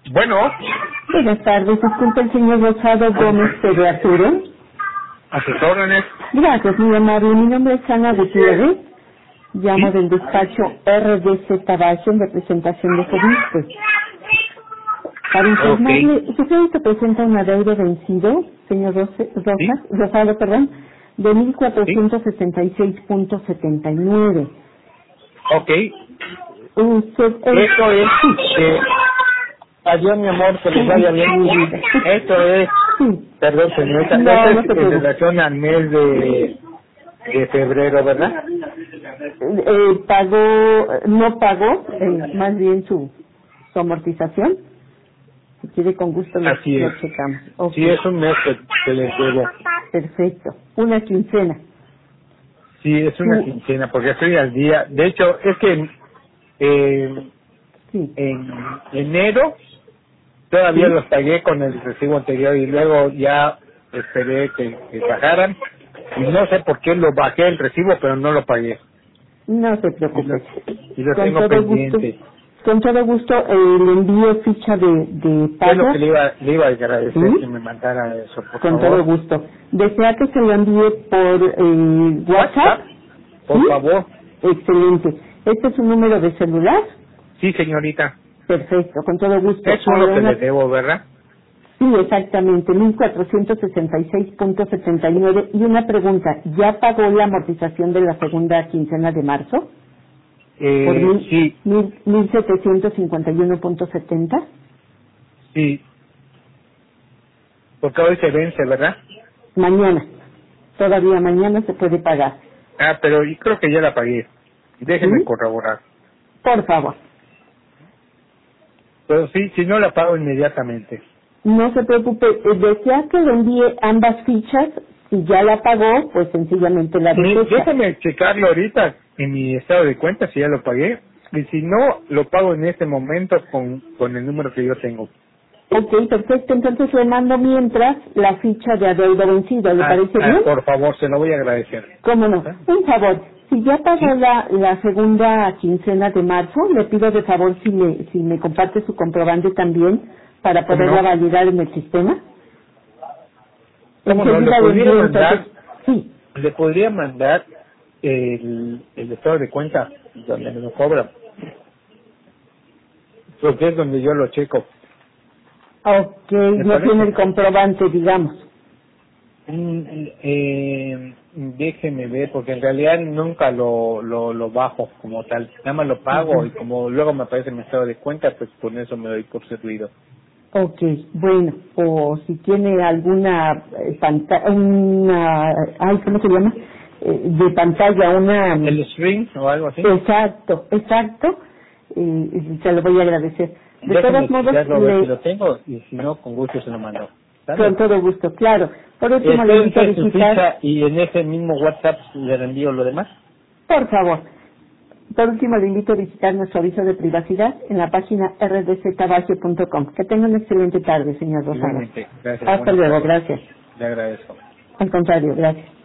Bueno, Buenas tardes, disculpe el señor Rosado Gómez Pedro Arturo. a sus órdenes. Gracias, muy amable. Mi nombre es Ana Gutiérrez. Llamo ¿Sí? del despacho RDC Tabaco en representación de Felipe. Para informarle, su crédito presenta un adeudo vencido, señor Rosado, de ¿Sí? 1.466.79. Ok. Usted, Esto es... adiós, mi amor, que les vaya bien. mi vida. Esto es... Sí. Perdón, señorita. No, Esto no es se en preocupe. relación al mes de febrero, ¿verdad? No pagó, más bien su amortización. Si quiere, con gusto lo Así es. checamos. Ok, Sí, es un mes que les debo. perfecto. Una quincena. Sí, es una Sí. quincena, porque estoy al día. De hecho, es que Sí. en enero todavía Sí. los pagué con el recibo anterior y luego ya esperé que bajaran. Y no sé por qué lo bajé el recibo, pero no lo pagué. No se Y lo, preocupe. y lo Con tengo todo gusto. pendiente. Con todo gusto le envío ficha de Es lo pago. que le iba a agradecer, ¿Sí? que me mandara eso, por Con favor. todo gusto. ¿Desea que se lo envíe por WhatsApp? Por ¿Sí? favor. Excelente. ¿Este es un número de celular? Sí, señorita. Perfecto, con todo gusto. Es uno Ahora que le debo, ¿verdad? Sí, exactamente, 1.466.79. Y una pregunta, ¿ya pagó la amortización de la segunda quincena de marzo? Por Sí, 1.751.70. sí. Porque hoy se vence, ¿verdad? Mañana, todavía mañana se puede pagar. Ah, pero yo creo que ya la pagué. Déjenme ¿Sí? corroborar. Por favor, Pero sí, si no la pago inmediatamente. no se preocupe, ¿desea que le envíe ambas fichas? Si ya la pagó, pues sencillamente la desecha. Déjame checarlo ahorita en mi estado de cuenta si ya lo pagué. Y si no, lo pago en este momento con el número que yo tengo. Ok, perfecto, entonces le mando mientras la ficha de adeudo vencido, ¿le parece bien? Por favor, se lo voy a agradecer. ¿Cómo no? ¿Ah? Un favor, si ya ¿Sí? pagó la segunda quincena de marzo, le pido de favor si me comparte su comprobante también para ¿Cómo poderla no? validar en el sistema. ¿Cómo no? Enseguida le envío entonces, sí, Le podría mandar el estado de cuenta donde me lo cobran. Porque es donde yo lo checo. ok, ¿Me no tiene parece? el comprobante, digamos. Déjeme ver, porque en realidad nunca lo bajo como tal. Nada más lo pago Ujú. y como luego me aparece mi estado de cuenta, pues con eso me doy por servido. Ok, bueno, o si tiene alguna pantalla, ¿cómo se llama? De pantalla, ¿El string o algo así? exacto, se lo voy a agradecer. De Déjeme todos modos, checarlo a ver si lo tengo y si no, con gusto se lo mando. ¿Sale? con todo gusto, claro. Por último, le invito a Entonces su visitar, ficha y en ese mismo WhatsApp le reenvío lo demás. por favor, por último, le invito a visitar nuestro aviso de privacidad en la página rdctabaje.com. Que tenga una excelente tarde, señor Rosado. Igualmente, gracias. Hasta Buenas luego, tardes. gracias. Le agradezco. Al contrario, gracias.